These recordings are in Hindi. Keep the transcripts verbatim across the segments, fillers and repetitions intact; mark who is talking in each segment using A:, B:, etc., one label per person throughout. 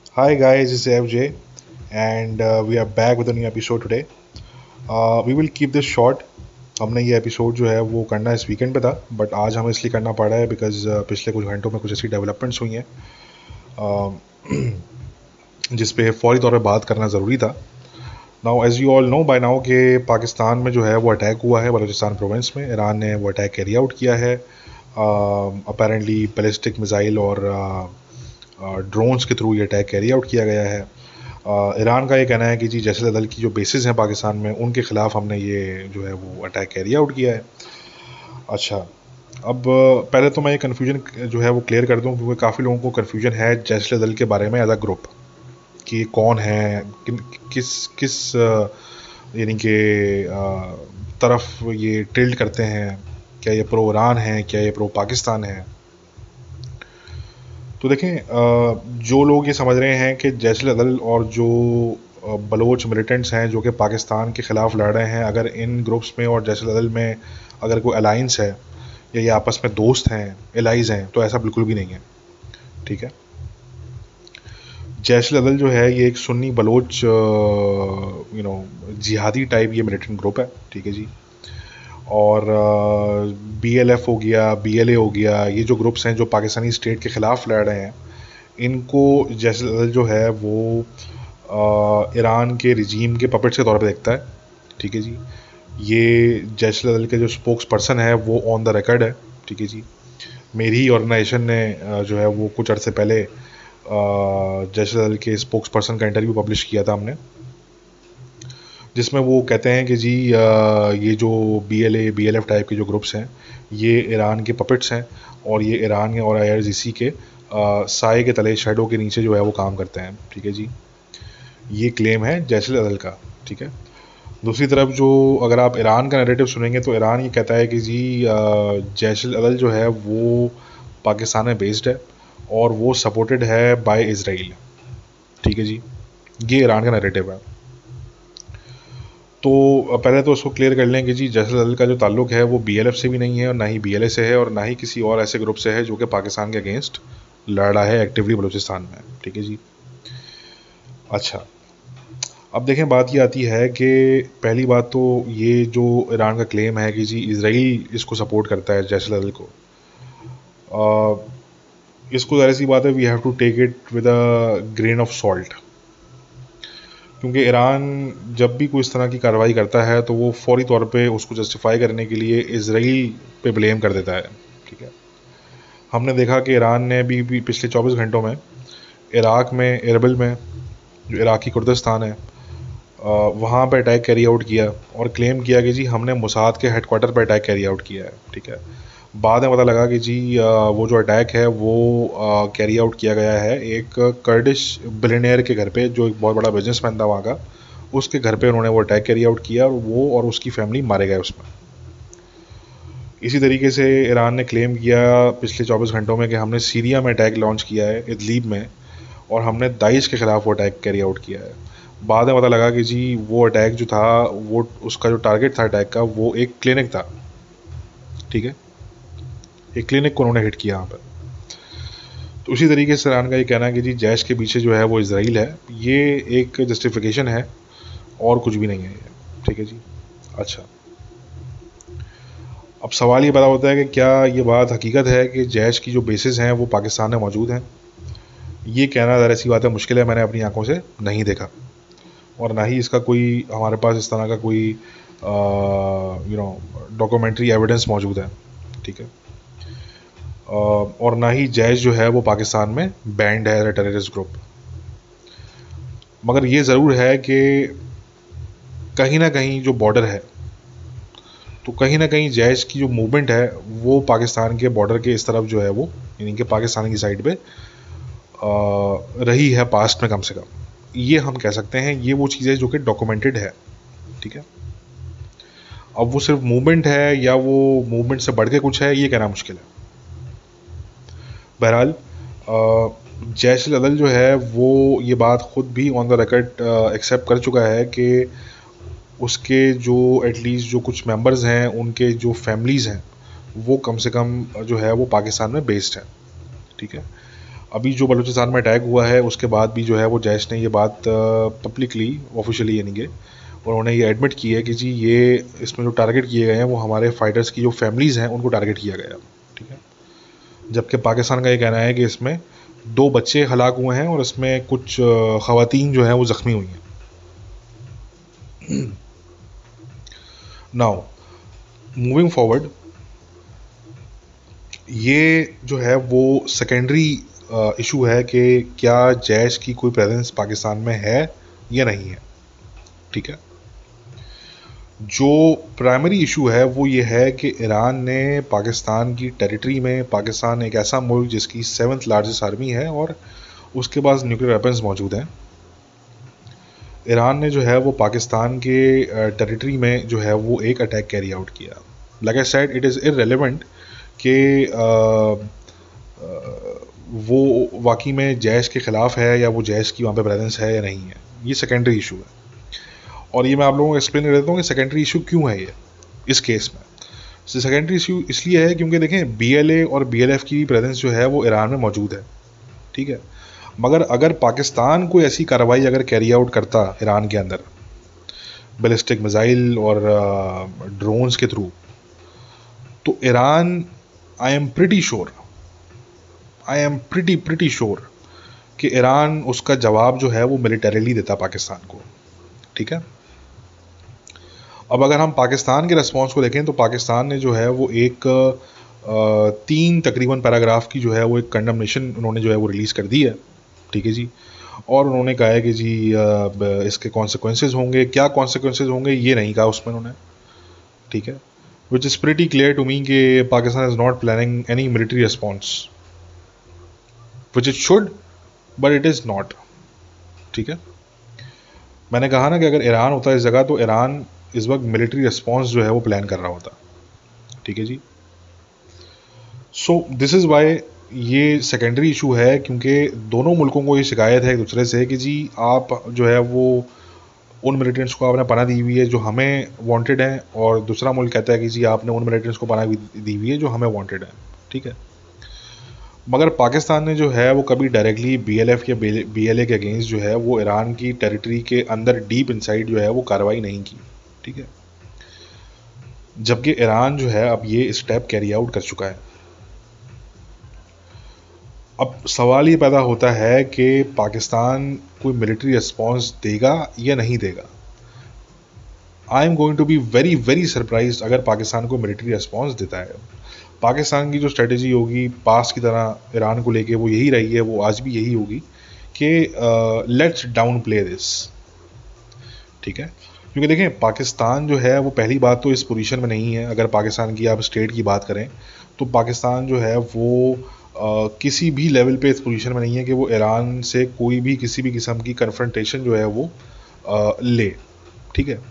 A: Hi guys, this is F J and uh, we are back with a new episode today. Uh, we will keep this short. हमने ये एपिसोड जो है वो करना इस वीकेंड पे था बट आज हमें इसलिए करना पड़ा है बिकॉज पिछले कुछ घंटों में कुछ ऐसी डेवलपमेंट्स हुई हैं uh, जिस पे फौरी तौर पे बात करना ज़रूरी था. Now as you all know by now कि पाकिस्तान में जो है वो अटैक हुआ है बलूचिस्तान प्रोविंस में. ईरान ने वो अटैक कैरी आउट किया है. अपेरेंटली बैलिस्टिक मिसाइल और ड्रोन्स के थ्रू ये अटैक कैरी आउट किया गया है. ईरान का ये कहना है कि जी जैसे दल की जो बेसिस हैं पाकिस्तान में उनके ख़िलाफ़ हमने ये जो है वो अटैक कैरी आउट किया है. अच्छा, अब पहले तो मैं ये कन्फ्यूजन जो है वो क्लियर कर दूं क्योंकि काफ़ी लोगों को कन्फ्यूजन है जैश दल के बारे में एज अ ग्रुप कि ये कौन है, किन किस किस यानी कि तरफ ये टिल्ट करते हैं. क्या ये प्रो ईरान है, क्या ये प्रो पाकिस्तान है. तो देखें, जो लोग ये समझ रहे हैं कि जैश दल और जो बलोच मिलिटेंट्स हैं जो कि पाकिस्तान के ख़िलाफ़ लड़ रहे हैं, अगर इन ग्रुप्स में और जैश दल में अगर कोई अलाइंस है या ये आपस में दोस्त हैं, एलाइज हैं, तो ऐसा बिल्कुल भी नहीं है. ठीक है. जैश दल जो है ये एक सुन्नी बलोच यू नो जिहादी टाइप ये मिलिटेंट ग्रुप है. ठीक है जी. और बी एल एफ हो गया, बी एल ए हो गया, ये जो ग्रुप्स हैं जो पाकिस्तानी स्टेट के ख़िलाफ़ लड़ रहे हैं, इनको जैश दल जो है वो ईरान के रिजीम के पपेट्स के तौर पे देखता है. ठीक है जी. ये जैश दल के जो स्पोक्स पर्सन है वो ऑन द रिकॉर्ड है. ठीक है जी. मेरी ऑर्गेनाइजेशन ने जो है वो कुछ अर्से पहले जैश दल के स्पोक्स पर्सन का इंटरव्यू पब्लिश किया था हमने, जिसमें वो कहते हैं कि जी ये जो B L A B L F type के जो ग्रुप्स हैं ये ईरान के पपेट्स हैं और ये ईरान और आई आर जी सी के साए के तले, शेडो के नीचे जो है वो काम करते हैं. ठीक है जी. ये क्लेम है जैश दल का. ठीक है. दूसरी तरफ जो अगर आप ईरान का नैरेटिव सुनेंगे तो ईरान ये कहता है कि जी जैश दल जो है वो पाकिस्तान में बेस्ड है और वो सपोर्टेड है बाय इसराइल. ठीक है जी. ये ईरान का नैरेटिव है. तो पहले तो उसको क्लियर कर लें कि जी जैश दल का जो ताल्लुक है वो बी एल एफ से भी नहीं है और ना ही बी एल ए से है और ना ही किसी और ऐसे ग्रुप से है जो कि पाकिस्तान के अगेंस्ट लड़ रहा है एक्टिवली बलूचिस्तान में. ठीक है जी. अच्छा, अब देखें बात ये आती है कि पहली बात तो ये जो ईरान का क्लेम है कि जी इसराइल इसको सपोर्ट करता है जैश दल को, आ, इसको ज़ाहिर सी बात है we have to take it with a grain of salt, क्योंकि ईरान जब भी कोई इस तरह की कार्रवाई करता है तो वो फौरी तौर पे उसको जस्टिफाई करने के लिए इसराइल पे ब्लेम कर देता है. ठीक है. हमने देखा कि ईरान ने भी, भी पिछले चौबीस घंटों में इराक में, एरबिल में, जो इराकी कुर्दिस्तान है, वहाँ पे अटैक कैरी आउट किया और क्लेम किया कि जी हमने मोसाद के हेडक्वार्टर पर अटैक कैरी आउट किया है. ठीक है. बाद में पता लगा कि जी वो जो अटैक है वो कैरी आउट किया गया है एक कर्डिश बिलियनियर के घर पे, जो एक बहुत बड़ा बिजनेसमैन था वहाँ का. उसके घर पे उन्होंने वो अटैक कैरी आउट किया और वो और उसकी फैमिली मारे गए उसमें. इसी तरीके से ईरान ने क्लेम किया पिछले चौबीस घंटों में कि हमने सीरिया में अटैक लॉन्च किया है, इदलीब में, और हमने दाइश के ख़िलाफ़ वो अटैक कैरी आउट किया है. बाद में पता लगा कि जी वो अटैक जो था वो उसका जो टारगेट था अटैक का वो एक क्लिनिक था. ठीक है. एक क्लिनिक को उन्होंने हिट किया यहाँ पर. तो उसी तरीके से ईरान का ये कहना है कि जी जैश के पीछे जो है वो इसराइल है. ये एक जस्टिफिकेशन है और कुछ भी नहीं है ये. ठीक है जी. अच्छा, अब सवाल ये पैदा होता है कि क्या ये बात हकीकत है कि जैश की जो बेसिस हैं वो पाकिस्तान में मौजूद हैं. ये कहना ज़रा सी बात है, मुश्किल है. मैंने अपनी आंखों से नहीं देखा और ना ही इसका कोई हमारे पास इस तरह का कोई यू नो डॉक्यूमेंट्री एविडेंस मौजूद है. ठीक है. और ना ही जैश जो है वो पाकिस्तान में बैंड है एज ए टेररिस्ट ग्रुप. मगर ये ज़रूर है कि कहीं ना कहीं जो बॉर्डर है, तो कहीं ना कहीं जैश की जो मूवमेंट है वो पाकिस्तान के बॉर्डर के इस तरफ जो है वो यानी कि पाकिस्तान की साइड पे रही है पास्ट में कम से कम. ये हम कह सकते हैं. ये वो चीज़ है जो कि डॉक्यूमेंटेड है. ठीक है. अब वो सिर्फ मूवमेंट है या वो मूवमेंट से बढ़ के कुछ है, ये कहना मुश्किल है. बहरहाल जैश दल जो है वो ये बात ख़ुद भी ऑन द रिकॉर्ड एक्सेप्ट कर चुका है कि उसके जो एटलीस्ट जो कुछ मेंबर्स हैं उनके जो फैमिलीज़ हैं वो कम से कम जो है वो पाकिस्तान में बेस्ड है. ठीक है. अभी जो बलूचिस्तान में अटैक हुआ है उसके बाद भी जो है वो जैश ने ये बात पब्लिकली ऑफिशियली यानी कि उन्होंने ये एडमिट की है कि जी ये इसमें जो टारगेट किए गए हैं वो हमारे फाइटर्स की जो फैमिलीज़ हैं उनको टारगेट किया गया, ठीक है। जबकि पाकिस्तान का ये कहना है कि इसमें दो बच्चे हलाक हुए हैं और इसमें कुछ ख़वातीन जो हैं वो ज़ख्मी हुई हैं। नाउ मूविंग फॉरवर्ड, ये जो है वो सेकेंडरी इशू है कि क्या जैश की कोई प्रेजेंस पाकिस्तान में है या नहीं है, ठीक है। जो प्राइमरी इशू है वो ये है कि ईरान ने पाकिस्तान की टेरिटरी में, पाकिस्तान एक ऐसा मुल्क जिसकी सेवन्थ लार्जेस्ट आर्मी है और उसके पास न्यूक्लियर वेपन्स मौजूद हैं, ईरान ने जो है वो पाकिस्तान के टेरिटरी में जो है वो एक अटैक कैरी आउट किया। Like I said, it is irrelevant कि वो वाकई में जैश के ख़िलाफ़ है या वो जैश की वहाँ पे प्रेजेंस है या नहीं है, ये सेकेंडरी इशू है। और ये मैं आप लोगों को एक्सप्लेन कर देता हूँ कि सेकेंडरी इशू क्यों है ये इस केस में। सेकेंडरी इशू इसलिए है क्योंकि देखें बीएलए और बीएलएफ की प्रेजेंस जो है वो ईरान में मौजूद है, ठीक है। मगर अगर पाकिस्तान कोई ऐसी कार्रवाई अगर कैरी आउट करता ईरान के अंदर बैलिस्टिक मिसाइल और ड्रोन्स के थ्रू, तो Iran, I am pretty sure I am pretty pretty sure कि ईरान उसका जवाब जो है वो मिलिटरीली देता पाकिस्तान को, ठीक है। अब अगर हम पाकिस्तान के रिस्पॉन्स को देखें तो पाकिस्तान ने जो है वो एक तीन तकरीबन पैराग्राफ की जो है वो एक कंडमनेशन उन्होंने जो है वो रिलीज़ कर दी है, ठीक है जी। और उन्होंने कहा है कि जी इसके कॉन्सिक्वेंसेज होंगे, क्या कॉन्सिक्वेंसेज होंगे ये नहीं कहा उसमें उन्होंने, ठीक है। Which is pretty clear to me कि Pakistan is not planning any military response, which it should, but it is not, ठीक है। मैंने कहा ना कि अगर ईरान होता इस जगह तो ईरान इस वक्त मिलिट्री रिस्पॉन्स जो है वो प्लान कर रहा होता, ठीक है जी। सो दिस इज़ वाई ये सेकेंडरी इशू है, क्योंकि दोनों मुल्कों को ये शिकायत है एक दूसरे से कि जी आप जो है वो उन मिलिटेंट्स को आपने पनाह दी हुई है जो हमें वांटेड हैं, और दूसरा मुल्क कहता है कि जी आपने उन मिलिटेंट्स को पनाह दी हुई है जो हमें वांटेड है, ठीक है। मगर पाकिस्तान ने जो है वो कभी डायरेक्टली बीएलएफ या बीएलए के अगेंस्ट जो है वो ईरान की टेरिटरी के अंदर डीप इनसाइड जो है वो कार्रवाई नहीं की, ठीक है। जबकि ईरान जो है अब ये स्टेप कैरी आउट कर चुका है। अब सवाल ये पैदा होता है कि पाकिस्तान कोई मिलिट्री रिस्पॉन्स देगा या नहीं देगा। I am going to be very very surprised अगर पाकिस्तान को मिलिट्री रिस्पॉन्स देता है। पाकिस्तान की जो स्ट्रेटजी होगी पास की तरह ईरान को लेके वो यही रही है, वो आज भी यही होगी कि लेट्स डाउन प्ले दिस, ठीक है। क्योंकि देखें पाकिस्तान जो है वो पहली बात तो इस पोजीशन में नहीं है। अगर पाकिस्तान की आप स्टेट की बात करें तो पाकिस्तान जो है वो आ, किसी भी लेवल पे इस पोजीशन में नहीं है कि वो ईरान से कोई भी किसी भी किस्म की कन्फ्रंटेशन जो है वो आ, ले, ठीक है।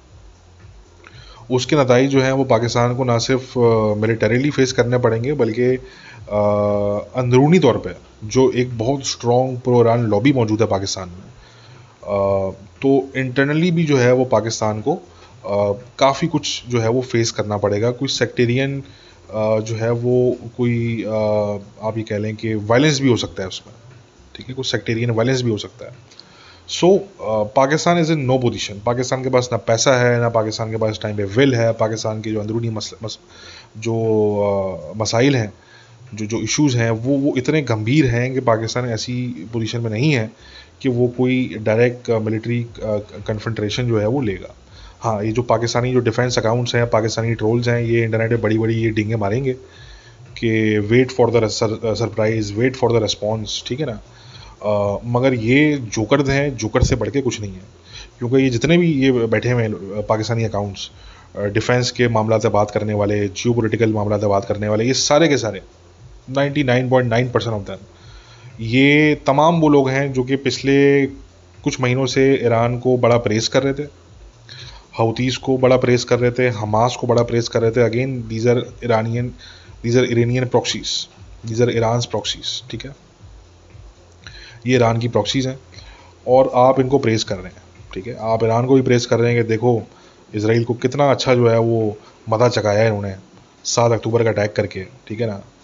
A: उसके नताइज जो हैं वो पाकिस्तान को ना सिर्फ मिलिटरीली फेस करने पड़ेंगे बल्कि अंदरूनी तौर पे जो एक बहुत स्ट्रॉन्ग प्रो ईरान लॉबी मौजूद है पाकिस्तान में, आ, तो इंटरनली भी जो है वो पाकिस्तान को काफ़ी कुछ जो है वो फेस करना पड़ेगा। कुछ सेक्टेरियन जो है वो कोई आ, आप ये कह लें कि वायलेंस भी हो सकता है उसमें, ठीक है। कुछ सेक्टेरियन वायलेंस भी हो सकता है। So Pakistan is in no position. Pakistan के पास ना पैसा है, ना पाकिस्तान के पास टाइम पे विल है। पाकिस्तान के जो अंदरूनी मस, मस, जो uh, मसाइल हैं, जो जो इश्यूज़ हैं वो वो इतने गंभीर हैं कि पाकिस्तान ऐसी पोजीशन में नहीं है कि वो कोई डायरेक्ट मिलिट्री कन्फ्रंटेशन जो है वो लेगा। हाँ, ये जो पाकिस्तानी जो डिफेंस अकाउंट्स हैं, पाकिस्तानी ट्रोल्स हैं, ये इंटरनेट पे बड़ी बड़ी ये डींगे मारेंगे कि wait for the surprise, wait for the response, ठीक है ना। Uh, मगर ये जोकर्स हैं, जोकर से बढ़ के कुछ नहीं है। क्योंकि ये जितने भी ये बैठे हुए हैं पाकिस्तानी अकाउंट्स, डिफेंस के मामला से बात करने वाले, जियो पोलिटिकल मामला से बात करने वाले, ये सारे के सारे निन्यानवे पॉइंट नौ परसेंट ऑफ दैम ये तमाम वो लोग हैं जो कि पिछले कुछ महीनों से ईरान को बड़ा प्रेस कर रहे थे, हौतीस को बड़ा प्रेस कर रहे थे, हमास को बड़ा प्रेस कर रहे थे। Again these are Iranian these are Iranian proxies, these are Iran's proxies, ठीक है। ये ईरान की प्रॉक्सीज हैं और आप इनको प्रेस कर रहे हैं, ठीक है। आप ईरान को भी प्रेस कर रहे हैं कि देखो इसराइल को कितना अच्छा जो है वो मदा चकाया है उन्होंने सात अक्टूबर का अटैक करके, ठीक है ना।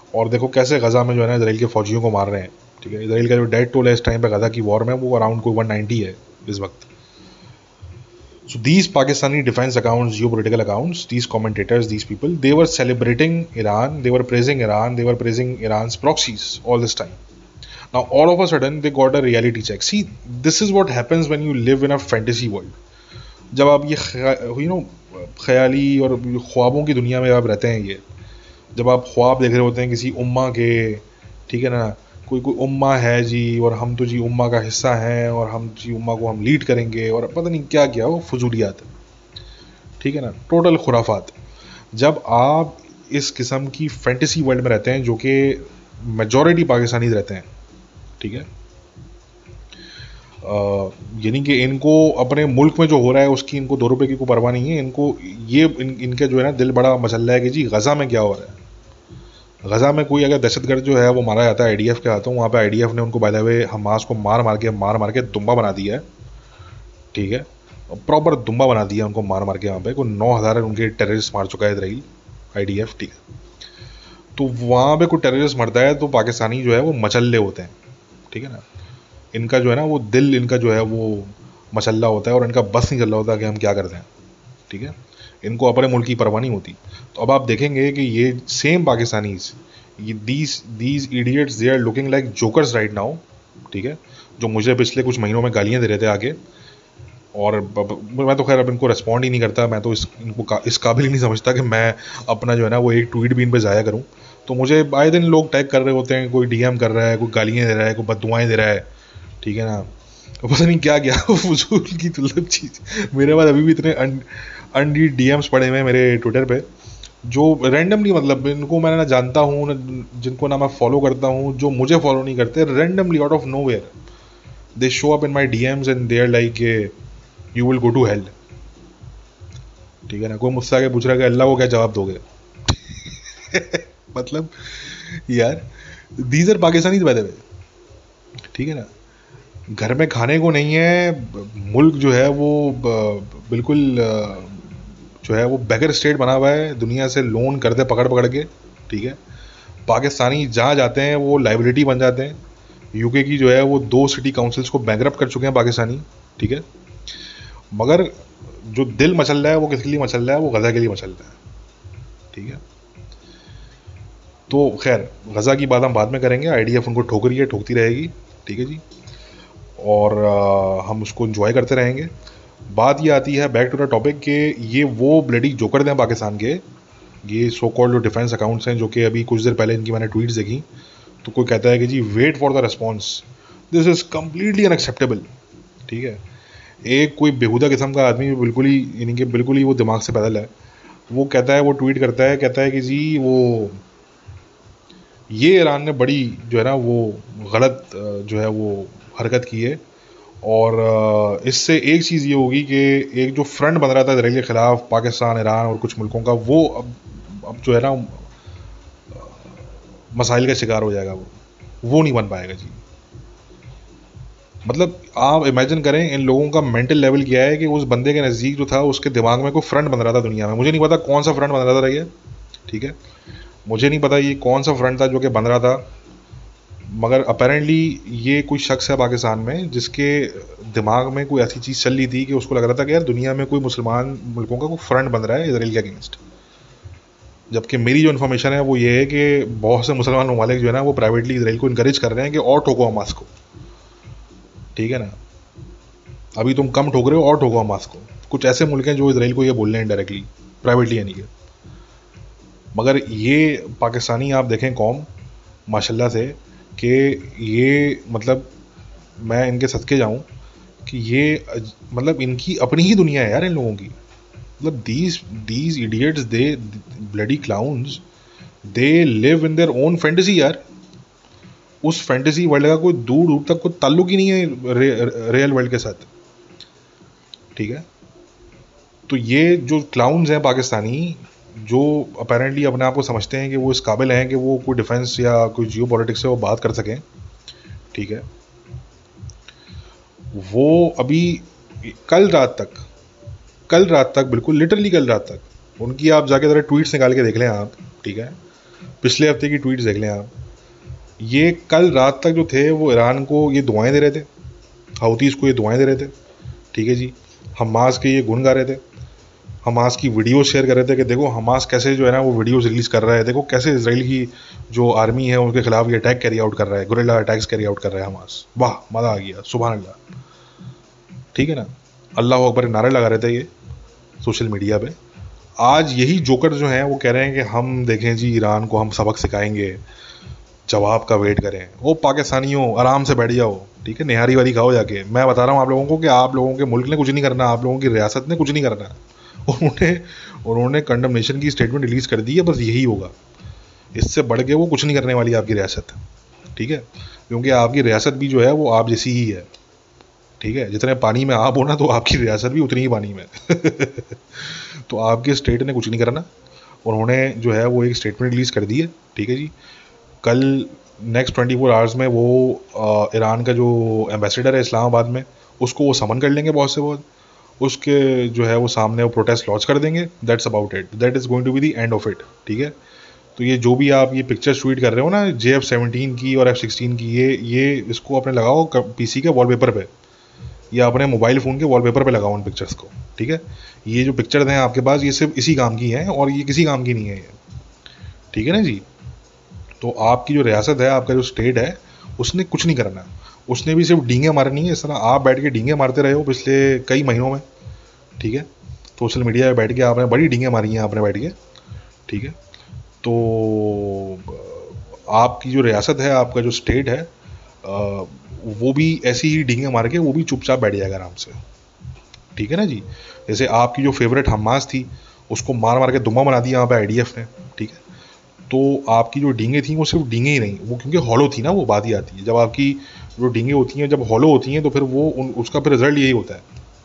A: और देखो कैसे गजा में जो है ना इसराइल के फौजियों को मार रहे हैं, ठीक है। इसराइल का जो डेड टोल है इस टाइम पे गजा की वॉर में वो अराउंड कोई वन नाइंटी है इस वक्त। So these Pakistani defense accounts, geopolitical accounts, these commentators, these people, they were celebrating Iran, they were praising Iran, they were praising Iran's proxies all this time. Now all of a sudden they got a reality check. See, this is what happens when you live in a fantasy world. जब आप ये यू नो ख्याली और ख्वाबों की दुनिया में आप रहते हैं, ये जब आप ख्वाब देख रहे होते हैं किसी उम्मा के, ठीक है ना, कोई कोई उम्मा है जी और हम तो जी उम्मा का हिस्सा हैं और हम जी उम्मा को हम लीड करेंगे और पता नहीं क्या क्या, वो फजूलियात, ठीक है ना, टोटल खुराफात। जब आप इस किस्म की फैंटेसी वर्ल्ड में रहते हैं जो कि मेजॉरिटी पाकिस्तानी रहते हैं, ठीक है, यानी कि इनको अपने मुल्क में जो हो रहा है उसकी इनको दो रुपए की कोई परवाह नहीं है, इनको ये इन, इनके जो है ना दिल बड़ा मसला है कि जी गजा में क्या हो रहा है। गजा में कोई अगर दहशतगर्द जो है वो मारा जाता है आईडीएफ के हाथों, वहाँ पे आईडीएफ ने उनको बाय द वे हमास को मार मार के मार मार के दुम्बा बना दिया है, ठीक है, प्रॉपर दुम्बा बना दिया उनको मार मार के। वहाँ पे कोई नौ हज़ार उनके टेररिस्ट मार चुका है इसराइल आईडीएफ, ठीक है। तो वहाँ पे कोई टेररिस्ट मरता है तो पाकिस्तानी जो है वो मचल्ले होते हैं, ठीक है ना, इनका जो है ना वो दिल, इनका जो है वो मसल्ला होता है और इनका बस नहीं चल रहा होता कि हम क्या करते हैं, ठीक है, इनको अपने मुल्क की परवाह नहीं होती। तो अब आप देखेंगे कि ये सेम पाकिस्तानीज, ये these these idiots, they are looking like jokers right now, ठीक है, जो मुझे पिछले कुछ महीनों में गालियां दे रहे थे आगे, और मैं तो खैर अब इनको रिस्पॉन्ड ही नहीं करता, मैं तो इस इनको का, इस काबिल ही नहीं समझता कि मैं अपना जो है ना वो एक ट्वीट भी इन पर ज़ाया करूँ। तो मुझे आए दिन लोग टैग कर रहे होते हैं, कोई डीएम कर रहा है, कोई गालियाँ दे रहा है, कोई बददुआएं दे रहा है, ठीक है ना, पता नहीं क्या क्या फजूल की दुर्लभ चीज़। मेरे पास अभी भी इतने अनरीड डीएम्स पड़े हुए हैं मेरे ट्विटर पे जो रैंडमली, मतलब इनको मैं ना जानता हूँ ना, जिनको ना मैं फॉलो करता हूँ, जो मुझे फॉलो नहीं करते, randomly out of nowhere they show up in my DMs and they are like you will go to hell, ठीक है ना। कोई मुझसे आगे पूछ रहा है कि अल्लाह को क्या जवाब दोगे मतलब यार, these are Pakistani by the way, ठीक है ना। घर में खाने को नहीं है, मुल्क जो है वो बिल्कुल जो है वो बेगर स्टेट बना हुआ है, दुनिया से लोन करते पकड़ पकड़ के, ठीक है। पाकिस्तानी जहाँ जाते हैं वो लाइबिलिटी बन जाते हैं। यूके की जो है वो दो सिटी काउंसिल्स को बैंकरप्ट कर चुके हैं पाकिस्तानी, ठीक है। मगर जो दिल मचल रहा है वो किसके लिए मचल रहा है, वो गजा के लिए मचल रहा है, ठीक है। तो खैर गजा की बात हम बाद में करेंगे, आईडीएफ उनको ठोक रही है, ठोकती रहेगी, ठीक है जी, और आ, हम उसको एंजॉय करते रहेंगे। बात ये आती है बैक टू द टॉपिक कि ये वो ब्लडी जोकर हैं पाकिस्तान के, ये सो कॉल्ड जो डिफेंस अकाउंट्स हैं, जो कि अभी कुछ देर पहले इनकी मैंने ट्वीट्स देखी, तो कोई कहता है कि जी wait for the response, this is completely unacceptable, ठीक है। एक कोई बेहुदा किस्म का आदमी बिल्कुल ही, यानी कि बिल्कुल ही वो दिमाग से पैदल है, वो कहता है, वो ट्वीट करता है, कहता है कि जी वो ये ईरान ने बड़ी जो है ना वो गलत जो है वो हरकत की है, और इससे एक चीज़ ये होगी कि एक जो फ्रंट बन रहा था इसराइल के ख़िलाफ़, पाकिस्तान, ईरान और कुछ मुल्कों का, वो अब अब जो है ना मसाइल का शिकार हो जाएगा, वो वो नहीं बन पाएगा जी। मतलब आप इमेजिन करें इन लोगों का मेंटल लेवल क्या है कि उस बंदे के नज़दीक जो था उसके दिमाग में कोई फ्रंट बन रहा था दुनिया में, मुझे नहीं पता कौन सा फ्रंट बन रहा था ये, ठीक है, मुझे नहीं पता ये कौन सा फ्रंट था जो कि बन रहा था, मगर अपेरेंटली ये कोई शख्स है पाकिस्तान में जिसके दिमाग में कोई ऐसी चीज़ चल रही थी कि उसको लग रहा था कि यार दुनिया में कोई मुसलमान मुल्कों का कोई फ्रंट बन रहा है इसराइल के अगेंस्ट। जबकि मेरी जो इन्फॉर्मेशन है वो ये है कि बहुत से मुसलमान ममालिक जो है ना वो प्राइवेटली इसराइल को इनकरेज कर रहे हैं कि और ठोको हमास को, ठीक है ना, अभी तुम कम ठोक रहे हो और ठोको हमास को। कुछ ऐसे मुल्क हैं जो इसराइल को ये बोल रहे हैं डायरेक्टली, प्राइवेटली यानी कि। मगर ये पाकिस्तानी आप देखें कौम माशाल्लाह से कि ये मतलब मैं इनके सदके जाऊं कि ये मतलब इनकी अपनी ही दुनिया है यार इन लोगों की। मतलब these these idiots, they bloody clowns, they live in their own fantasy यार। उस फैंटेसी वर्ल्ड का कोई दूर दूर तक कोई ताल्लुक ही नहीं है रे, रियल वर्ल्ड के साथ, ठीक है। तो ये जो क्लाउन्स हैं पाकिस्तानी, जो अपेरेंटली अपने आप को समझते हैं कि वो इस काबिल हैं कि वो कोई डिफेंस या कोई जियो पॉलिटिक्स से वो बात कर सकें, ठीक है, वो अभी कल रात तक कल रात तक बिल्कुल लिटरली कल रात तक उनकी आप जाके ज़रा ट्वीट्स निकाल के देख लें आप, ठीक है, पिछले हफ्ते की ट्वीट्स देख लें आप। ये कल रात तक जो थे वो ईरान को ये दुआएं दे रहे थे, हाउतीज़ को ये दुआएं दे रहे थे, ठीक है जी। हमास के ये गुण गा रहे थे, हमास की वीडियो शेयर कर रहे थे कि देखो हमास कैसे जो है ना वो वीडियोस रिलीज कर रहा है, देखो कैसे इसराइल की जो आर्मी है उनके खिलाफ ये अटैक कैरी आउट कर रहा है, गुरिल्ला अटैक्स कैरी आउट कर रहा है हमास। वाह, मज़ा आ गया, सुभान अल्लाह, ठीक है ना। अल्लाह अकबर नारे लगा रहे थे ये सोशल मीडिया पे। आज यही जोकर जो हैं वो कह रहे हैं कि हम देखें जी ईरान को हम सबक सिखाएंगे, जवाब का वेट करें। वो पाकिस्तानियों आराम से बैठ जाओ, ठीक है, निहारी वारी खाओ जाके। मैं बता रहा हूँ आप लोगों को कि आप लोगों के मुल्क ने कुछ नहीं करना, आप लोगों की रियासत ने कुछ नहीं करना। उन्होंने उन्होंने कंडमनेशन की स्टेटमेंट रिलीज कर दी है, बस यही होगा, इससे बढ़ के वो कुछ नहीं करने वाली आपकी रियासत, ठीक है। क्योंकि आपकी रियासत भी जो है वो आप जैसी ही है, ठीक है। जितने पानी में आप हो ना, तो आपकी रियासत भी उतनी ही पानी में तो आपके स्टेट ने कुछ नहीं करना। उन्होंने जो है वो एक स्टेटमेंट रिलीज कर दी है, ठीक है जी। कल नेक्स्ट ट्वेंटी फोर आवर्स में वो ईरान का जो एम्बेसडर है इस्लामाबाद में, उसको वो समन कर लेंगे बहुत से बहुत, उसके जो है वो सामने वो प्रोटेस्ट लॉन्च कर देंगे। That's about it, that is going to be the end of it, ठीक है। तो ये जो भी आप ये पिक्चर्स ट्वीट कर रहे हो ना, जे एफ सेवनटीन की और एफ सिक्सटीन की, ये ये इसको अपने लगाओ पीसी के वॉलपेपर पे या अपने मोबाइल फ़ोन के वॉलपेपर पे लगाओ उन पिक्चर्स को, ठीक है। ये जो पिक्चर्स हैं आपके पास, ये सिर्फ इसी काम की हैं और ये किसी काम की नहीं है ये, ठीक है ना जी। तो आपकी जो रियासत है, आपका जो स्टेट है, उसने कुछ नहीं करना, उसने भी सिर्फ डींगे मारनी है। इस तरह आप बैठ के डींगे मारते रहे हो पिछले कई महीनों में, ठीक है। सोशल मीडिया पे बैठ के आपने बड़ी डींगे मारी हैं आपने बैठ के, ठीक है। तो आपकी जो रियासत है, आपका जो स्टेट है, वो भी ऐसी ही डींगे मार के वो भी चुपचाप बैठ जाएगा आराम से, ठीक है ना जी। जैसे आपकी जो फेवरेट हमास थी, उसको मार मार के दुम्बा बना दिया यहाँ पे आईडीएफ ने, ठीक है। तो आपकी जो डींगे थी वो सिर्फ डींगे ही नहीं, वो क्योंकि हॉलो थी ना, वो बात ही आती है। जब आपकी जो डींगे होती हैं जब हॉलो होती हैं तो फिर वो उन, उसका फिर रिजल्ट यही होता है,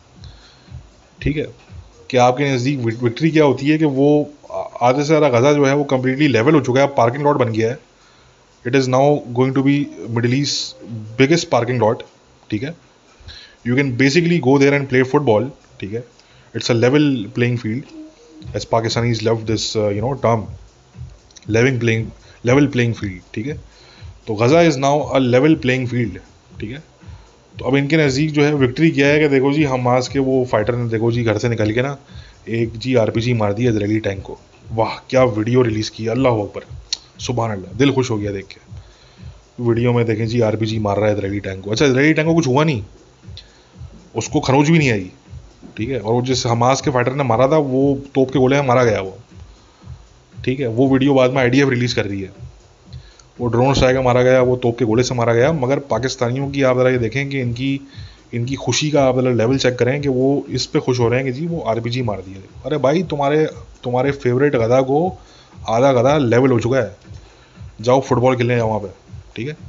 A: ठीक है। कि आपके नज़दीक विक्ट्री क्या होती है कि वो आधे से ज़्यादा गज़ा जो है वो कम्प्लीटली लेवल हो चुका है, पार्किंग लॉट बन गया है। It is now going to be Middle East biggest parking lot, ठीक है। You can basically go there and play football, ठीक है। It's a level playing field, as Pakistanis love this you know term, level playing level playing field, ठीक है। तो Gaza is now a level playing field, ठीक है। तो अब इनके नज़दीक जो है विक्ट्री क्या है कि देखो जी हमास के वो फाइटर ने देखो जी घर से निकल के ना एक जी आरपीजी मार दी इजरायली टैंक को। वाह, क्या वीडियो रिलीज़ की, अल्लाह अकबर, सुभान अल्लाह, दिल खुश हो गया देख के। वीडियो में देखें जी आरपीजी मार रहा है इजरायली टैंक को। अच्छा, इजरायली टैंक को कुछ हुआ नहीं, उसको खरोच भी नहीं आई, ठीक है। और वो जिस हमास के फाइटर ने मारा था वो तोप के गोले में मारा गया वो, ठीक है। वो वीडियो बाद में आईडीएफ रिलीज़ कर रही है, वो ड्रोन स्ट्राइक मारा गया, वो तोप के गोले से मारा गया। मगर पाकिस्तानियों की आप ज़रा ये देखें कि इनकी इनकी खुशी का आप लेवल चेक करें कि वो इस पे खुश हो रहे हैं कि जी वो आरपीजी मार दिया। अरे भाई, तुम्हारे तुम्हारे फेवरेट गधा को आधा गधा लेवल हो चुका है, जाओ फुटबॉल खेलने जाओ वहाँ पे, ठीक है।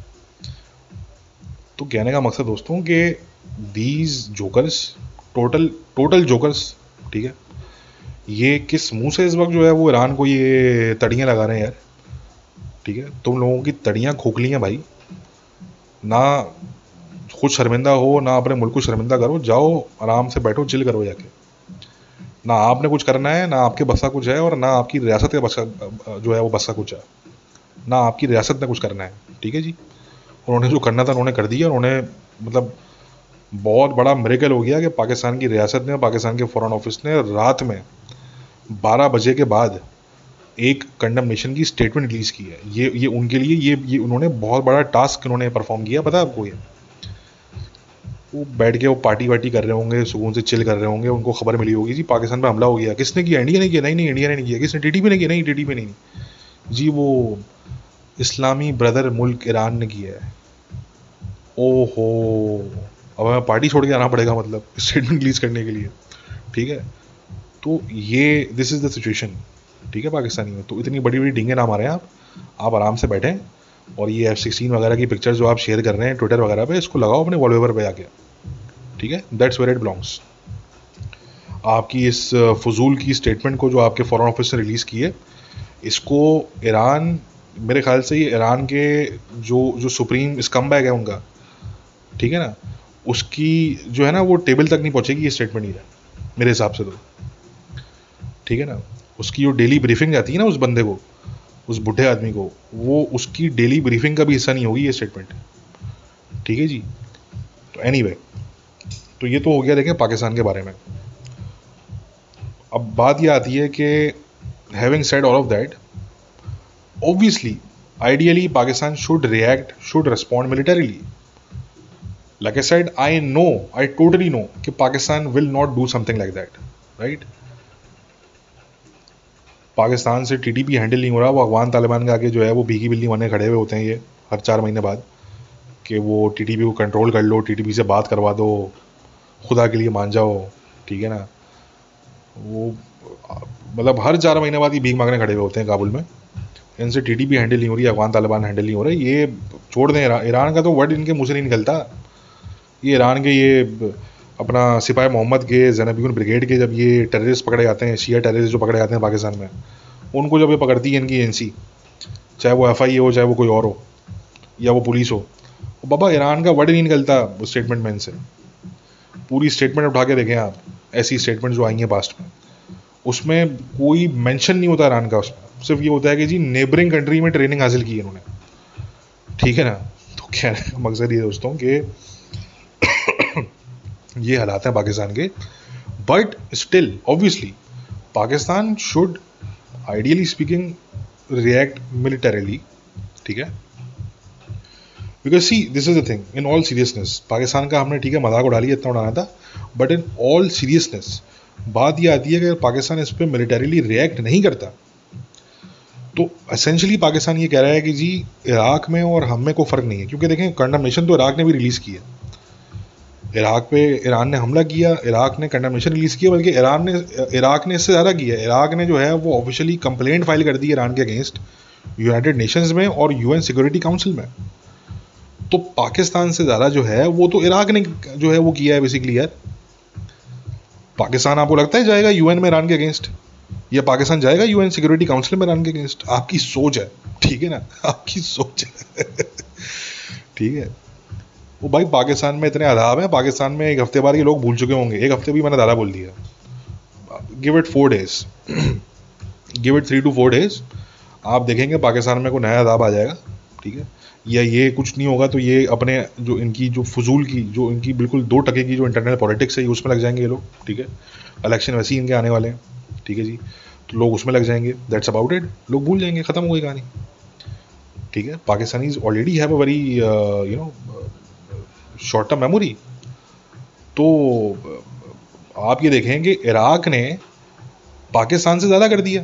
A: तो कहने का मकसद दोस्तों कि these jokers, total total jokers, ठीक है, ये किस मुंह से इस वक्त जो है वो ईरान को ये तड़ियाँ लगा रहे हैं यार, ठीक है। तुम लोगों की तड़ियाँ खोखली हैं भाई, ना खुद शर्मिंदा हो ना अपने मुल्क को शर्मिंदा करो, जाओ आराम से बैठो, चिल करो जाके। ना आपने कुछ करना है, ना आपके बस का कुछ है, और ना आपकी रियासत के बस का जो है वो बस का कुछ है, ना आपकी रियासत ने कुछ करना है, ठीक है जी। उन्होंने जो करना था उन्होंने कर दिया। उन्होंने मतलब बहुत बड़ा मिरेकल हो गया कि पाकिस्तान की रियासत ने, पाकिस्तान के फॉरेन ऑफिस ने रात में बारह बजे के बाद एक कंडमनेशन की स्टेटमेंट रिलीज की है। ये ये उनके लिए ये ये उन्होंने बहुत बड़ा टास्क उन्होंने परफॉर्म किया, पता है आपको। ये वो बैठ के वो पार्टी वार्टी कर रहे होंगे, सुकून से चिल कर रहे होंगे, उनको खबर मिली होगी जी पाकिस्तान पर हमला हो गया। किसने किया? इंडिया ने किया? नहीं नहीं, इंडिया ने नहीं किया। किसने? टीटीपी ने किया? नहीं, टीटीपी नहीं जी, वो इस्लामी ब्रदर मुल्क ईरान ने किया है। ओहो, अब हमें पार्टी छोड़ के आना पड़ेगा मतलब स्टेटमेंट रिलीज करने के लिए, ठीक है। तो ये दिस इज़ द सिचुएशन, ठीक है, पाकिस्तानी में। तो इतनी बड़ी बड़ी डींगे ना मारें आप आप आराम से बैठें और ये एफ सिक्सटीन वगैरह की पिक्चर्स जो आप शेयर कर रहे हैं ट्विटर वगैरह पे, इसको लगाओ अपने वॉलपेपर पे आके, ठीक है। That's where it belongs. आपकी इस फजूल की स्टेटमेंट को जो आपके फॉरेन ऑफिस ने रिलीज़ की है, इसको ईरान, मेरे ख्याल से ये ईरान के जो जो सुप्रीम स्कम्बैग है उनका, ठीक है ना, उसकी जो है ना वो टेबल तक नहीं पहुंचेगी ये स्टेटमेंट ही है मेरे हिसाब से तो, ठीक है ना। उसकी जो डेली ब्रीफिंग जाती है ना उस बंदे को, उस बुढ़े आदमी को, वो उसकी डेली ब्रीफिंग का भी हिस्सा नहीं होगी ये स्टेटमेंट, ठीक है जी। तो एनीवे anyway, तो ये तो हो गया देखें पाकिस्तान के बारे में। अब बात ये आती है कि having said all of that, obviously ideally Pakistan should react, should respond militarily. Like I said, I know, I totally know कि Pakistan will not do something like that, right. Pakistan से टीटीपी हैंडल नहीं हो रहा, वो अफगान तालिबान के आगे जो है वो भीगी बिल्ली बने खड़े हुए होते हैं ये हर चार महीने बाद, कि वो टीटीपी को कंट्रोल कर लो, टीटीपी से बात करवा दो, खुदा के लिए मान जाओ, ठीक है ना। वो मतलब हर चार महीने बाद ये भीख मांगने खड़े हुए होते हैं काबुल में, इनसे टीटीपी हैंडल नहीं हो रही, अफगान तालिबान हैंडल नहीं हो रहे। ये छोड़ दें, ईरान का तो वर्ड इनके मुँह से नहीं निकलता। ये ईरान के ये अपना सिपाही मोहम्मद के, ज़ैनबियुन ब्रिगेड के जब ये टेररिस्ट पकड़े जाते हैं, शिया टेररिस्ट जो पकड़े जाते हैं पाकिस्तान में, उनको जब ये पकड़ती है इनकी एनसी, चाहे वो एफ आई ए हो, चाहे वो कोई और हो, या वो पुलिस हो, बाबा ईरान का वर्ड ही नहीं निकलता स्टेटमेंट में इनसे। पूरी स्टेटमेंट उठा के देखें आप, ऐसी स्टेटमेंट जो आई हैं पास्ट में, उसमें कोई मेंशन नहीं होता ईरान का, उसमें सिर्फ ये होता है कि जी नेबरिंग कंट्री में ट्रेनिंग हासिल की है इन्होंने, ठीक है ना। तो कहने का मकसद ये दोस्तों कि ये हालात हैं पाकिस्तान के, but still obviously Pakistan should ideally speaking react militarily, ठीक है। Because see this is the thing, in all seriousness, Pakistan का हमने ठीक है मजाक उड़ा लिया, इतना उड़ाना था, बट इन ऑल सीरियसनेस बात ये आती है कि अगर पाकिस्तान इस पर मिलिटरीली रिएक्ट नहीं करता तो एसेंशियली पाकिस्तान ये कह रहा है कि जी इराक में और हम में कोई फ़र्क नहीं है। क्योंकि देखें कंडमनेशन तो इराक ने भी रिलीज़ की है, इराक पे ईरान ने हमला किया, इराक ने कंडमनेशन रिलीज़ किया, बल्कि ईरान ने इराक ने इससे ज़्यादा किया। इराक ने जो है वो ऑफिशियली कंप्लेंट फाइल कर दी ईरान के अगेंस्ट यूनाइटेड नेशंस में और यूएन सिक्योरिटी काउंसिल में। तो पाकिस्तान से ज़्यादा जो है वो तो इराक ने जो है वो किया है बेसिकली। यार पाकिस्तान आपको लगता है जाएगा यूएन में ईरान के अगेंस्ट, या पाकिस्तान जाएगा यूएन सिक्योरिटी काउंसिल में ईरान के अगेंस्ट? आपकी सोच है, ठीक है ना, आपकी सोच है ठीक है। वो भाई पाकिस्तान में इतने आदाब हैं, पाकिस्तान में एक हफ्ते बाद ये लोग भूल चुके होंगे, एक हफ्ते भी मैंने ज़्यादा बोल दिया, give it four days give it three two four days आप देखेंगे पाकिस्तान में कोई नया आदाब आ जाएगा, ठीक है। या ये कुछ नहीं होगा तो ये अपने जो इनकी जो फजूल की जो इनकी बिल्कुल दो टके की जो इंटरनल पॉलिटिक्स है उसमें लग जाएंगे ये लोग, ठीक है। इलेक्शन वैसे ही इनके आने वाले हैं, ठीक है जी, तो लोग उसमें लग जाएंगे, दैट्स अबाउट इट, लोग भूल जाएंगे, ख़त्म हो गई कहानी, ठीक है। Pakistanis already have a very you know short term memory. तो आप ये देखें कि इराक ने पाकिस्तान से ज़्यादा कर दिया।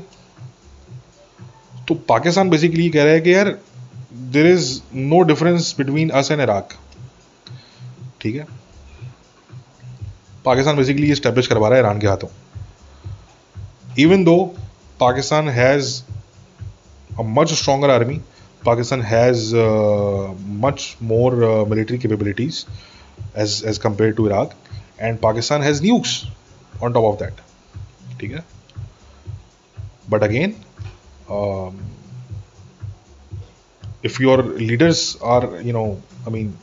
A: तो पाकिस्तान बेसिकली कह रहा है कि यार there is no difference between us and Iraq, ठीक है। पाकिस्तान बेसिकली एस्टेब्लिश करवा रहा है ईरान के हाथों, even though Pakistan has a much stronger army, Pakistan has uh, much more uh, military capabilities as as compared to Iraq, and Pakistan has nukes on top of that, ठीक है। But again, um, if your leaders are, you know, I mean,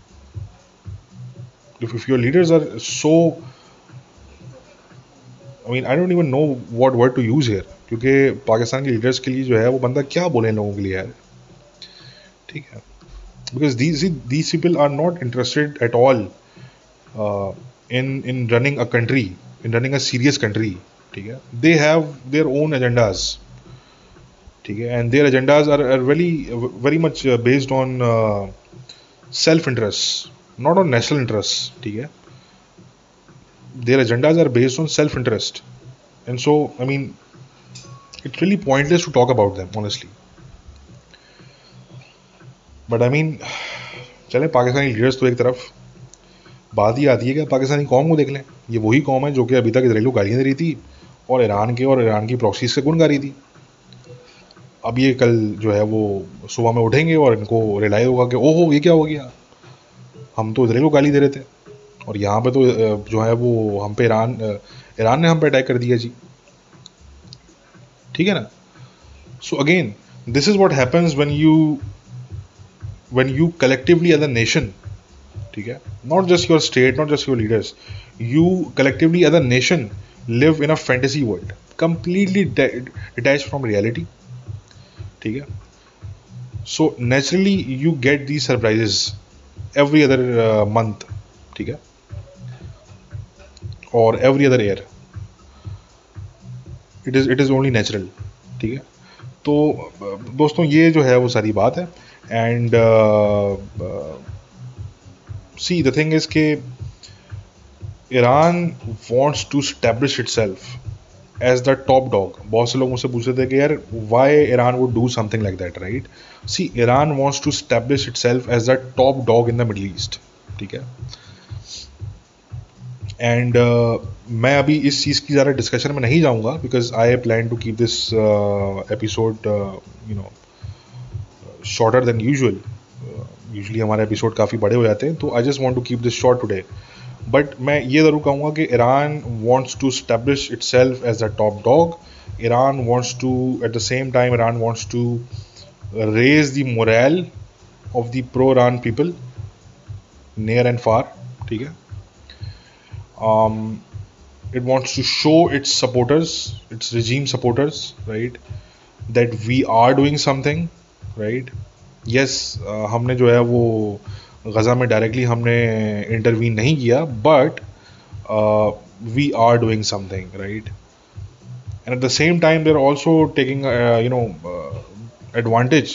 A: if if your leaders are so, I mean, I don't even know what word to use here, क्योंकि पाकिस्तान के लीडर्स के लिए जो है वो बंदा क्या बोले इन लोगों के लिए यार, ठीक है। Because these these people are not interested at all in in running a country, in running a serious country, ठीक है। They have their own agendas, ठीक है, and their agendas are are very very much based on self interest, not on national interest, ठीक है। Their agendas are based on self interest, and so I mean it's really pointless to talk about them honestly. But I mean चले पाकिस्तानी लीडर्स तो एक तरफ, बात ही आती है कि पाकिस्तानी कौम को देख लें। ये वही कौम है जो कि अभी तक घरेलू गालियाँ दे रही थी और ईरान के और ईरान की प्रॉक्सीज से गुण गा रही थी। अब ये कल जो है वो सुबह में उठेंगे और इनको रियलाइज होगा कि ओहो ये क्या हो गया, हम तो घरेलू गाली दे रहे थे और यहाँ पे तो जो है वो हम पे ईरान ईरान ने हम पे अटैक कर दिया जी, ठीक है ना। So again this is what happens when you when you collectively as a nation, ठीक है, not just your state, not just your leaders, you collectively as a nation live in a fantasy world, completely de- detached from reality, ठीक है. So naturally you get the surprises every other month, ठीक है, और every other year. It is it is only natural, ठीक है. तो दोस्तों ये जो है वो सारी बात है. And see the thing is के Iran wants to establish itself as the top dog. बहुत से लोग मुझसे पूछ रहे थे कि यार why Iran would do something like that, right. See Iran wants to establish itself as the top dog in the Middle East, ठीक है. एंड uh, मैं अभी इस चीज़ की ज़्यादा डिस्कशन में नहीं जाऊंगा because I plan to keep this episode you know shorter than usual. Usually हमारे एपिसोड काफ़ी बड़े हो जाते हैं, तो I just want to keep this short today. But मैं ये ज़रूर कहूँगा कि Iran wants to establish itself as the top dog. Iran wants to at the same time Iran wants to raise the morale of the pro Iran people near and far, ठीक है. Um, it wants to show its supporters, its regime supporters, right, that we are doing something, right. Yes, uh, हमने जो है वो गज़ा में डायरेक्टली हमने इंटरवीन नहीं किया, but we are doing something, right. And at the same time they are also taking you know advantage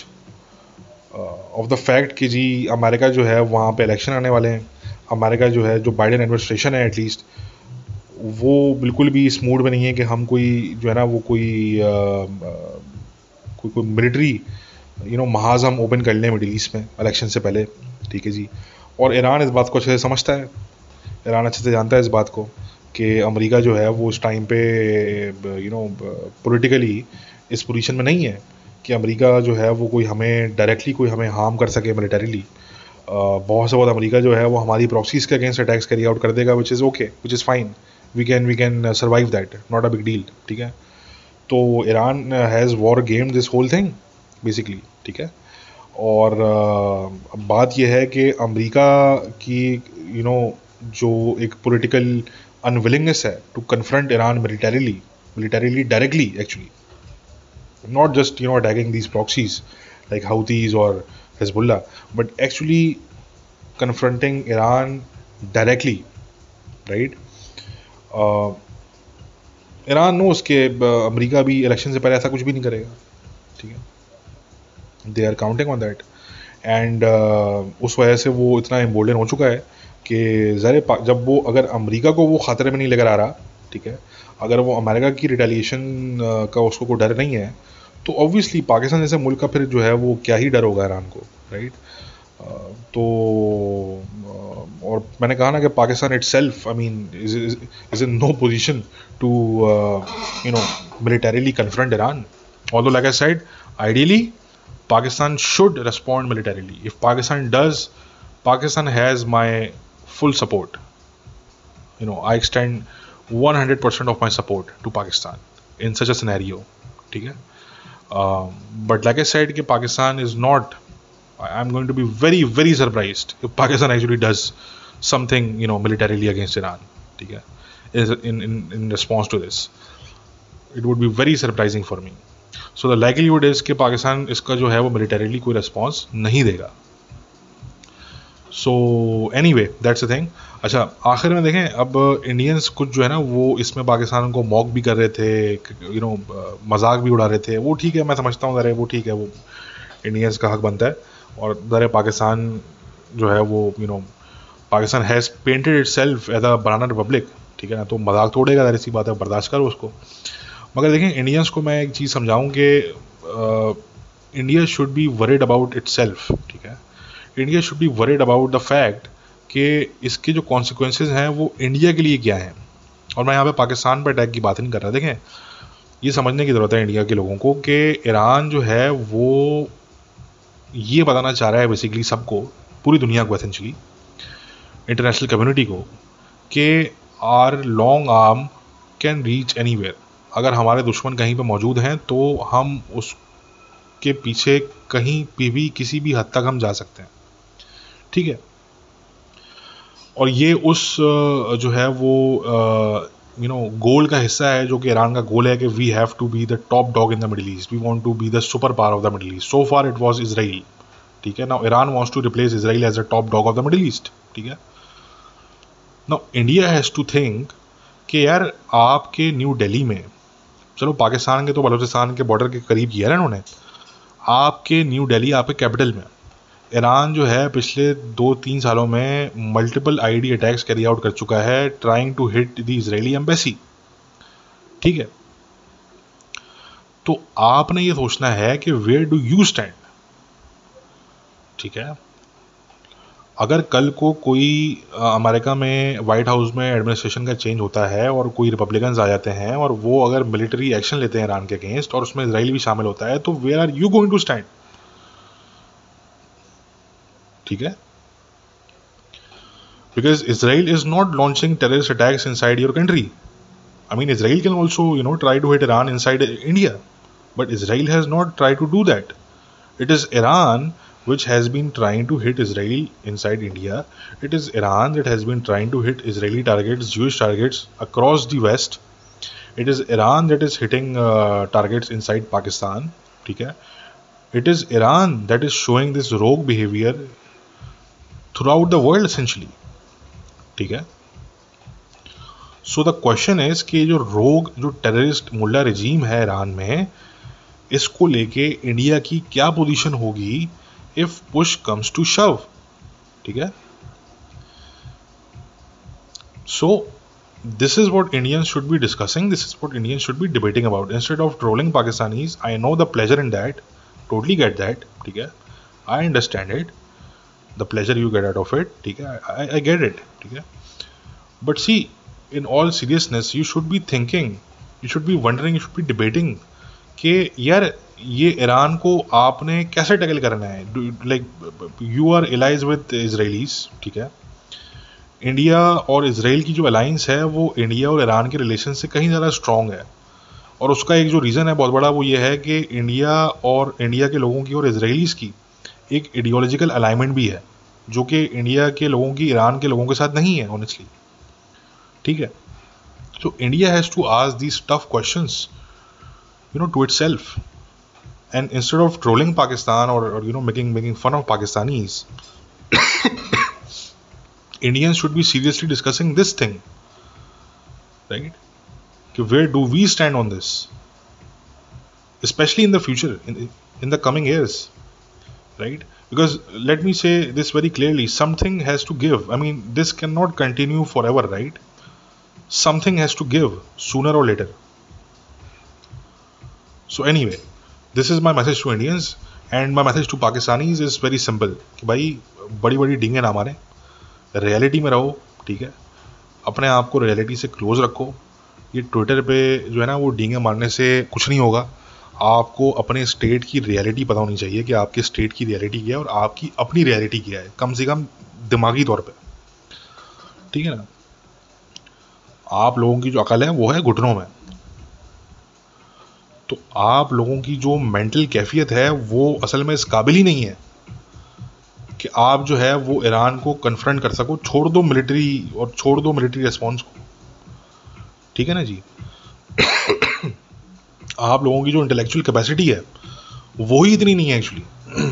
A: of the fact कि जी अमेरिका जो है वहाँ पे इलेक्शन आने वाले हैं. अमेरिका जो है, जो बाइडेन एडमिनिस्ट्रेशन है एटलीस्ट, वो बिल्कुल भी इस मूड में नहीं है कि हम कोई जो है ना वो कोई आ, आ, कोई कोई मिलिट्री यू नो महाज हम ओपन कर लें मिडिल ईस्ट में इलेक्शन से पहले, ठीक है जी. और ईरान इस बात को अच्छे से समझता है. ईरान अच्छे से जानता है इस बात को कि अमेरिका जो है वो उस टाइम पे यू नो पॉलिटिकली इस पोजीशन में नहीं है कि अमेरिका जो है वो कोई हमें डायरेक्टली कोई हमें हार्म कर सके मिलिटरीली. Uh, बहुत से बहुत अमेरिका जो है वो हमारी प्रॉक्सीज के अगेंस्ट अटैक्स कैरी आउट कर देगा, which is okay, which is fine. We can we can survive that, not a big deal, ठीक है. तो Iran has war game this whole thing basically, ठीक है. और uh, बात यह है कि अमेरिका की यू नो जो एक पॉलिटिकल अनविलिंगनेस है to confront Iran militarily militarily directly, actually not just you know attacking these proxies like Houthis और Hezbollah, but actually confronting Iran directly, right. uh, Iran knows कि अमेरिका भी इलेक्शन से पहले ऐसा कुछ भी नहीं करेगा, ठीक है. They are counting on that. And उस वजह से वो इतना एम्बोल्डन हो चुका है कि ज़रा जब वो अगर अमेरिका को वो ख़तरे में नहीं लगा रहा, ठीक है, अगर वो अमेरिका की रिटेलिएशन का उसको कोई डर नहीं है, तो ऑब्वियसली पाकिस्तान जैसे मुल्क का फिर जो है वो क्या ही डर होगा ईरान को, राइट. तो और मैंने कहा ना कि Pakistan itself I mean is in no position to you know militarily confront Iran. Although like I said, ideally Pakistan should respond militarily. If Pakistan does, Pakistan has my full support. You know, I extend one hundred percent of my support to Pakistan in such a scenario. ठीक है. Uh, but like I said, कि Pakistan is not. I'm going to be very very surprised if Pakistan actually does something, you know, militarily against Iran. ठीक है. In in in response to this, it would be very surprising for me. So the likelihood is कि पाकिस्तान इसका जो है वो मिलिटरीली कोई रिस्पॉन्स नहीं देगा. So anyway that's a thing. अच्छा, आखिर में देखें, अब इंडियंस कुछ जो है ना वो इसमें पाकिस्तान को मॉक भी कर रहे थे, यू नो मजाक भी उड़ा रहे थे. वो ठीक है, मैं समझता हूँ, ज़रा वो ठीक है, वो इंडियंस का हक बनता है. और ज़रा पाकिस्तान जो है वो you know Pakistan has painted itself as a banana republic, ठीक है ना. तो मजाक तोड़ेगा, ज़रा सी बात है, बर्दाश्त करो उसको. मगर देखें, इंडियंस को मैं एक चीज़ समझाऊं कि India should be worried about itself, ठीक है. India should be worried about the fact कि इसके जो कॉन्सिक्वेंसेज हैं वो इंडिया के लिए क्या हैं. और मैं यहाँ पे पाकिस्तान पर अटैक की बात नहीं कर रहा. देखें, ये समझने की ज़रूरत है इंडिया के लोगों को कि ईरान जो है वो ये बताना चाह रहा है बेसिकली सबको, पूरी दुनिया को, एसेंशली इंटरनेशनल कम्युनिटी को, कि our long arm can reach anywhere. अगर हमारे दुश्मन कहीं पे मौजूद हैं तो हम उसके पीछे कहीं भी भी किसी भी हद तक हम जा सकते हैं, ठीक है. और ये उस जो है वो यू नो गोल का हिस्सा है, जो कि ईरान का गोल है कि we have to be the top dog in the Middle East, we want to be the super power of the Middle East. So far it was Israel. ठीक है, now Iran wants to replace Israel as the top dog of the Middle East. ठीक है, now India has to think कि यार आपके न्यू दिल्ली में, चलो पाकिस्तान के तो बलूचिस्तान के बॉर्डर के करीब किया ना उन्होंने, आपके न्यू दिल्ली, आपके कैपिटल में ईरान जो है पिछले दो तीन सालों में multiple IED attacks carry out कर चुका है, trying to hit the Israeli embassy. ठीक है, तो आपने ये सोचना है कि वेयर डू यू स्टैंड. ठीक है, अगर कल को कोई अमेरिका में वाइट हाउस में एडमिनिस्ट्रेशन का चेंज होता है और कोई रिपब्लिकन्स आ जाते हैं और वो अगर मिलिट्री एक्शन लेते हैं ईरान के अगेंस्ट और उसमें इजराइल भी शामिल होता है, तो where are you going to stand. ठीक है, because Israel is not launching terrorist attacks inside your country. I mean, Israel can also, you know, try to hit Iran inside India, but Israel has not tried to do that. It is Iran which has been trying to hit Israel inside India. It is Iran that has been trying to hit Israeli targets, Jewish targets across the West. It is Iran that is hitting uh, targets inside Pakistan. ठीक है, it is Iran that is showing this rogue behavior throughout the world essentially. ठीक है, सो द क्वेश्चन इज कि जो रोग, जो टेररिस्ट मुल्ला रजीम है ईरान में, इसको लेके इंडिया की क्या पोजीशन होगी इफ पुश कम्स टू शव. ठीक है, so this is what Indians should be discussing, this is what Indians should be debating about instead of trolling Pakistanis. I know the pleasure in that, totally get that. ठीक है, I understand it, the pleasure you get out of it. ठीक है, आई गेट इट. ठीक है, but see, in all seriousness, you should be thinking, you should be wondering, you should be debating कि यार ये ईरान को आपने कैसे टैकल करना है. Like you are allies with Israelis. ठीक है, इंडिया और इजराइल की जो अलायंस है वो इंडिया और ईरान के रिलेशन से कहीं ज़्यादा स्ट्रॉन्ग है, और उसका एक जो रीज़न है बहुत बड़ा वो ये है कि इंडिया और इंडिया के लोगों की और इजराइलीज की एक आइडियोलॉजिकल अलाइनमेंट भी है, जो कि इंडिया के लोगों की ईरान के लोगों के साथ नहीं है ऑनेस्टली. ठीक है, so India has to ask these tough questions, you know, to itself, and instead of trolling Pakistan or, or you know making making fun of Pakistanis, Indians should be seriously discussing this thing, right? So where do we stand on this, especially in the future, in, in the coming years, right? Because let me say this very clearly, something has to give. I mean, this cannot continue forever, right? Something has to give sooner or later. So anyway, this is my message to Indians, and my message to Pakistanis is very simple कि भाई बड़ी बड़ी डींगे ना मारे, रियलिटी में रहो. ठीक है, अपने आप को रियलिटी से क्लोज रखो. ये ट्विटर पे जो है ना वो डींगे मारने से कुछ नहीं होगा. आपको अपने स्टेट की रियलिटी पता होनी चाहिए कि आपके स्टेट की रियलिटी क्या है और आपकी अपनी रियलिटी क्या है, कम से कम दिमागी तौर पे. ठीक है ना, आप लोगों की जो अकल है वो है घुटनों में. तो आप लोगों की जो मेंटल कैफियत है वो असल में इस काबिल ही नहीं है कि आप जो है वो ईरान को कन्फ्रंट कर सको. छोड़ दो मिलिट्री और छोड़ दो मिलिट्री रिस्पॉन्स को. ठीक है ना जी, आप लोगों की जो इंटेलेक्चुअल कैपेसिटी है वो ही इतनी नहीं है एक्चुअली.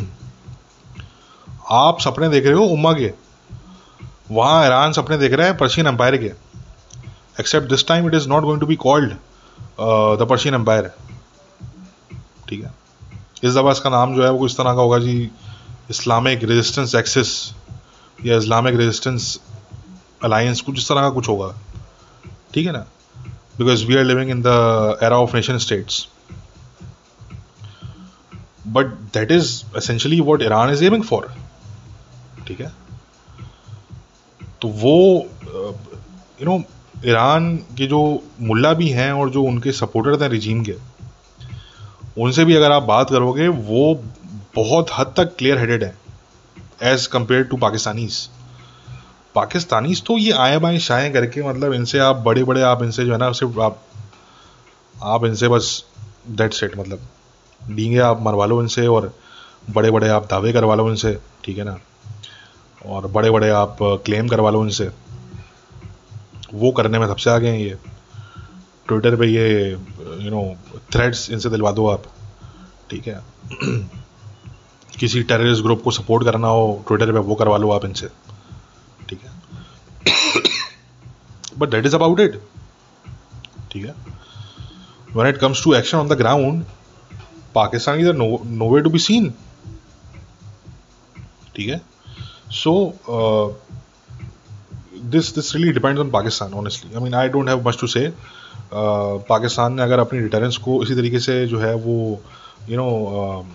A: आप सपने देख रहे हो उम्मा के, वहां ईरान सपने देख रहा है पर्शियन एम्पायर के. Except this time it is not going to be called uh, the Persian Empire. ठीक है, इस दफा इसका नाम जो है वो इस तरह का होगा जी, इस्लामिक रेजिस्टेंस एक्सिस या इस्लामिक रेजिस्टेंस अलायंस, कुछ इस तरह का कुछ होगा. ठीक है ना, because we are living in the era of nation states. But that is essentially what Iran is aiming for. ठीक है, तो वो यू नो ईरान के जो मुल्ला भी हैं और जो उनके सपोर्टर्स हैं रिजीम के, उनसे भी अगर आप बात करोगे वो बहुत हद तक क्लियर हेडेड है as compared to Pakistanis. Pakistanis तो ये आए बाएं शाएं करके, मतलब इनसे आप बड़े बड़े आप इनसे जो है ना सिर्फ आप आप इनसे बस दैट सेट, मतलब डींगे आप मरवा लो इनसे और बड़े बड़े आप दावे करवा लो इनसे. ठीक है ना, और बड़े बड़े आप क्लेम करवा लो इनसे. वो करने में सबसे आगे हैं ये. ट्विटर पे ये यू नो थ्रेड्स इनसे दिलवा दो आप, ठीक है। किसी टेररिस्ट ग्रुप को सपोर्ट करना हो ट्विटर पे, वो करवा लो आप इनसे, ठीक है। But that is about it, ठीक है। When it comes to action on the ground, Pakistan is nowhere to be seen, ठीक है। So this this really depends on Pakistan honestly. I mean I don't have much to say. Pakistan ने अगर अपनी डिटरेंस को इसी तरीके से जो है वो यू नो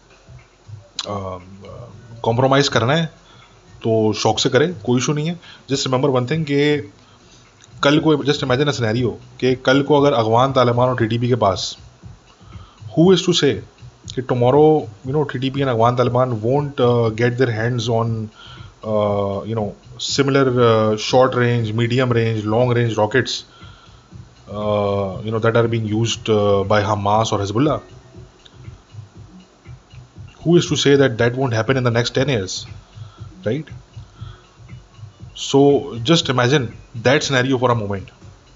A: कॉम्प्रोमाइज करना है तो शौक से करे, कोई इशू नहीं है। जस्ट रिमेंबर वन थिंग कि कल को जस्ट इमेजिन अ सिनेरियो कि कल को अगर अफगान तालिबान और टीटीपी के पास, हु इज टू से कि tomorrow you know TTP and Afghan Taliban won't get their hands on you know similar short range, medium range, long range rockets you know that are being used uh, by Hamas or Hezbollah. Who is to say that that won't happen in the next ten years, right? So just imagine that scenario for a moment,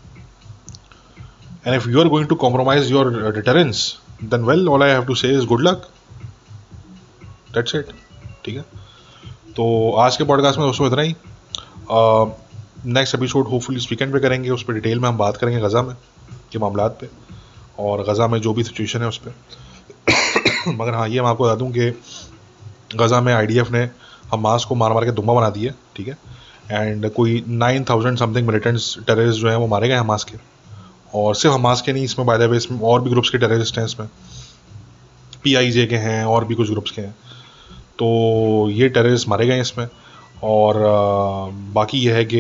A: and if you are going to compromise your uh, deterrence, then well, all I have to say is good luck. That's it, ठीक है। तो आज के पॉडकास्ट में दोस्तों इतना ही। uh, नेक्स्ट एपिसोड होपफुली इस वीकेंड पे करेंगे, उस पर डिटेल में हम बात करेंगे गज़ा में के मामलात पे और गज़ा में जो भी सिचुएशन है उस पर। मगर हाँ, ये मैं आपको बता दूँ कि गज़ा में आईडीएफ ने हमास को मार मार के दुम्बा बना दिया, ठीक है। एंड कोई nine thousand something militants terrorist जो हैं वो मारे गए हमास के, और सिर्फ हमास के नहीं, इसमें बाय द वे इसमें और भी ग्रुप्स के टेररिस्ट हैं, इसमें पी आई जे के हैं और भी कुछ ग्रुप्स के हैं। तो ये टेररिस्ट मारे गए इसमें। और आ, बाकी यह है कि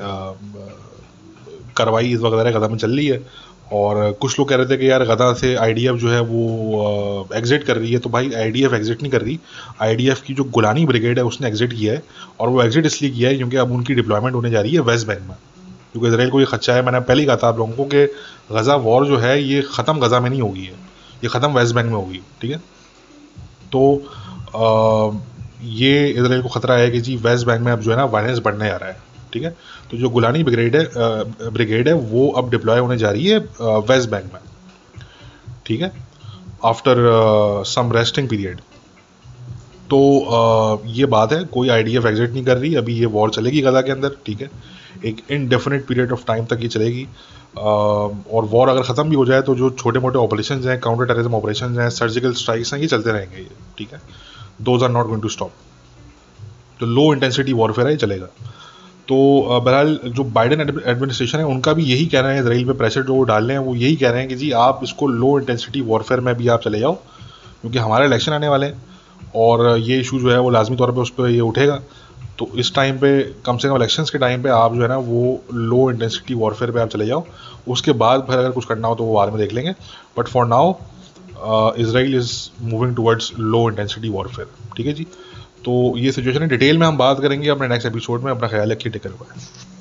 A: कार्रवाई वगैरह गदा में चल रही है, और कुछ लोग कह रहे थे कि यार गदा से आईडीएफ जो है वो एग्जिट कर रही है। तो भाई आईडीएफ एग्जिट नहीं कर रही, आईडीएफ की जो गुलानी ब्रिगेड है उसने एग्जिट किया है, और वो एग्जिट इसलिए किया है क्योंकि अब उनकी डिप्लॉयमेंट होने जा रही है वेस्ट बैंक में, क्योंकि इसराइल को ये खदशा है। मैंने पहले ही कहा था आप लोगों को कि गजा वॉर जो है ये ख़त्म गजा में नहीं होगी, है ये ख़त्म वेस्ट बैंक में होगी, ठीक है। तो आ, ये इसराइल को खतरा है कि जी वेस्ट बैंक में अब जो है ना वायलेंस बढ़ने जा रहा है, ठीक है। तो जो गुलानी ब्रिगेड है ब्रिगेड है वो अब डिप्लॉय होने जा रही है वेस्ट बैंक में, ठीक है, आफ्टर सम रेस्टिंग पीरियड। तो uh, ये बात है, कोई आईडीएफ एग्जिट नहीं कर रही, अभी ये वॉर चलेगी गजा के अंदर, ठीक है। एक इनडेफिनेट पीरियड ऑफ टाइम तक ये चलेगी। uh, और वॉर अगर ख़त्म भी हो जाए तो जो छोटे मोटे ऑपरेशन हैं, काउंटर टेररिज्म ऑपरेशन हैं, सर्जिकल स्ट्राइक्स हैं, ये चलते रहेंगे ये, ठीक है। Those are not going to stop. तो लो इंटेंसिटी वॉरफेयर है, चलेगा। तो बहरहाल जो बाइडेन एडमिनिस्ट्रेशन है उनका भी यही कहना है, इसराइल पे प्रेशर जो डाल रहे हैं वो यही कह रहे हैं कि जी आप इसको लो इंटेंसिटी वॉरफेयर में भी आप चले जाओ, क्योंकि हमारे इलेक्शन आने वाले हैं और ये इशू जो है वो लाजमी तौर पे उस पर ये उठेगा। तो इस टाइम पे कम से कम इलेक्शंस के टाइम पे आप जो है ना वो लो इंटेंसिटी वॉरफेयर पे आप चले जाओ। उसके बाद फिर अगर कुछ करना हो तो वो बाद में देख लेंगे, but for now Israel is moving towards low intensity warfare, ठीक है जी। तो ये सिचुएशन है, डिटेल में हम बात करेंगे अपने नेक्स्ट एपिसोड में। अपना ख्याल रखिए, टेक केयर, बाय।